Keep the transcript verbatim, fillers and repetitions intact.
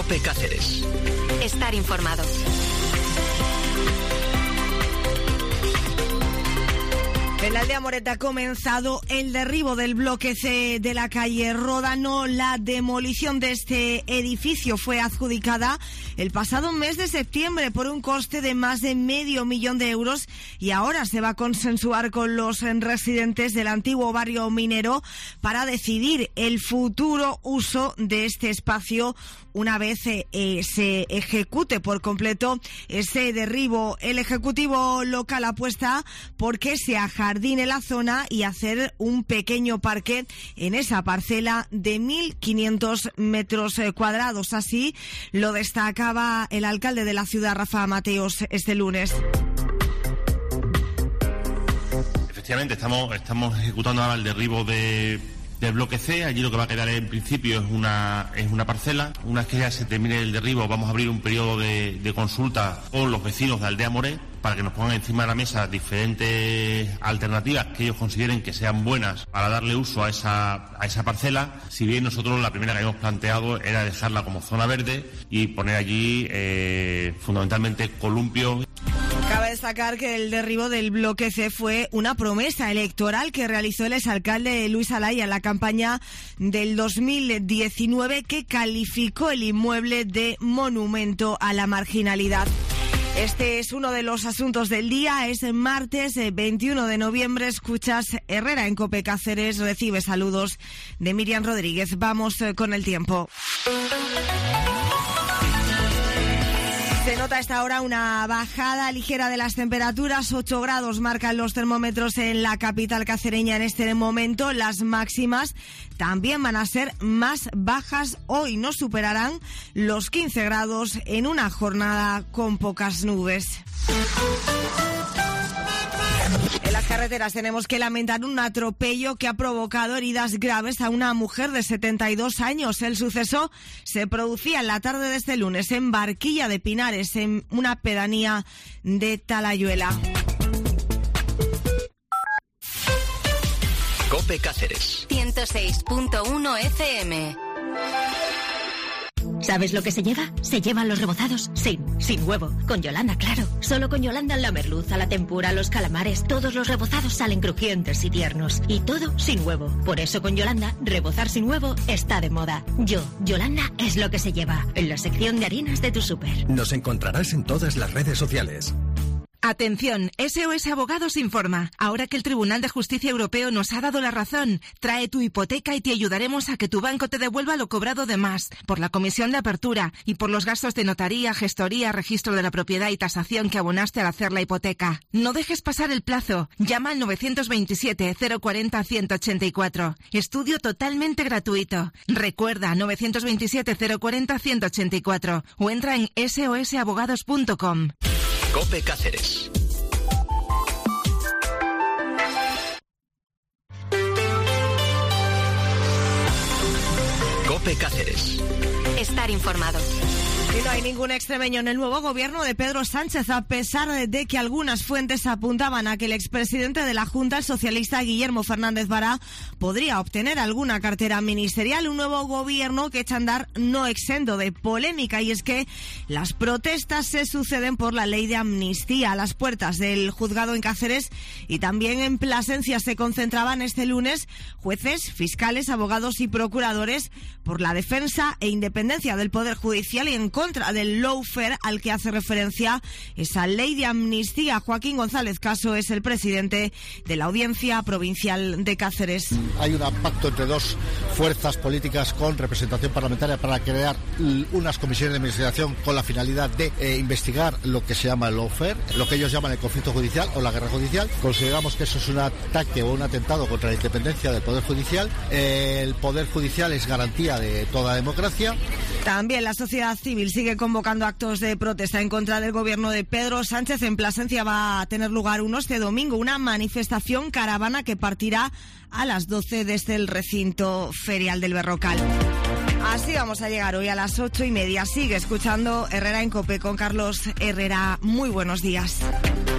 COPE Cáceres. Estar informado. En la aldea Moreta ha comenzado el derribo del bloque C de la calle Ródano. La demolición de este edificio fue adjudicada el pasado mes de septiembre por un coste de más de medio millón de euros y ahora se va a consensuar con los residentes del antiguo barrio minero para decidir el futuro uso de este espacio una vez eh, se ejecute por completo ese derribo. El Ejecutivo local apuesta porque se ajardine la zona y hacer un pequeño parque en esa parcela de mil quinientos metros cuadrados. Así lo destacaba el alcalde de la ciudad, Rafa Mateos, este lunes. Efectivamente, estamos, estamos ejecutando ahora el derribo de... del bloque C. Allí lo que va a quedar en principio es una es una parcela. Una vez que ya se termine el derribo, vamos a abrir un periodo de, de consulta con los vecinos de Aldea Moré para que nos pongan encima de la mesa diferentes alternativas que ellos consideren que sean buenas para darle uso a esa a esa parcela. Si bien nosotros la primera que habíamos planteado era dejarla como zona verde y poner allí eh, fundamentalmente columpios. Cabe destacar que el derribo del bloque C fue una promesa electoral que realizó el exalcalde Luis Alaya en la campaña del dos mil diecinueve, que calificó el inmueble de monumento a la marginalidad. Este es uno de los asuntos del día. Es martes veintiuno de noviembre. Escuchas Herrera en COPE Cáceres. Recibe saludos de Miriam Rodríguez. Vamos con el tiempo. Se nota a esta hora una bajada ligera de las temperaturas. ocho grados marcan los termómetros en la capital cacereña en este momento. Las máximas también van a ser más bajas. Hoy no superarán los quince grados en una jornada con pocas nubes. En las carreteras tenemos que lamentar un atropello que ha provocado heridas graves a una mujer de setenta y dos años. El suceso se producía en la tarde de este lunes en Barquilla de Pinares, en una pedanía de Talayuela. COPE Cáceres. ciento seis punto uno F M. ¿Sabes lo que se lleva? Se llevan los rebozados sin, sin huevo. Con Yolanda, claro. Solo con Yolanda la merluza, la tempura, los calamares, todos los rebozados salen crujientes y tiernos. Y todo sin huevo. Por eso con Yolanda, rebozar sin huevo está de moda. Yo, Yolanda, es lo que se lleva. En la sección de harinas de tu súper. Nos encontrarás en todas las redes sociales. Atención, S O S Abogados informa. Ahora que el Tribunal de Justicia Europeo nos ha dado la razón, trae tu hipoteca y te ayudaremos a que tu banco te devuelva lo cobrado de más, por la comisión de apertura y por los gastos de notaría, gestoría, registro de la propiedad y tasación que abonaste al hacer la hipoteca. No dejes pasar el plazo. Llama al nueve dos siete, cero cuatro cero, uno ocho cuatro. Estudio totalmente gratuito. Recuerda, nueve dos siete, cero cuatro cero, uno ocho cuatro o entra en ese o ese abogados punto com. COPE Cáceres. COPE Cáceres. Estar informado. Y no hay ningún extremeño en el nuevo gobierno de Pedro Sánchez, a pesar de que algunas fuentes apuntaban a que el expresidente de la Junta, el socialista Guillermo Fernández Vara, podría obtener alguna cartera ministerial. Un nuevo gobierno que echa a andar no exento de polémica, y es que las protestas se suceden por la ley de amnistía. A las puertas del juzgado en Cáceres y también en Plasencia se concentraban este lunes jueces, fiscales, abogados y procuradores por la defensa e independencia del Poder Judicial y en contra del lawfare al que hace referencia esa ley de amnistía. Joaquín González Caso es el presidente de la Audiencia Provincial de Cáceres. Hay un pacto entre dos fuerzas políticas con representación parlamentaria para crear unas comisiones de investigación con la finalidad de eh, investigar lo que se llama el lawfare, lo que ellos llaman el conflicto judicial o la guerra judicial. Consideramos que eso es un ataque o un atentado contra la independencia del Poder Judicial. Eh, el Poder Judicial es garantía de toda democracia. También la sociedad civil sigue convocando actos de protesta en contra del gobierno de Pedro Sánchez. En Plasencia va a tener lugar uno este domingo, una manifestación caravana que partirá a las doce desde el recinto ferial del Berrocal. Así vamos a llegar hoy a las ocho y media. Sigue escuchando Herrera en COPE con Carlos Herrera. Muy buenos días.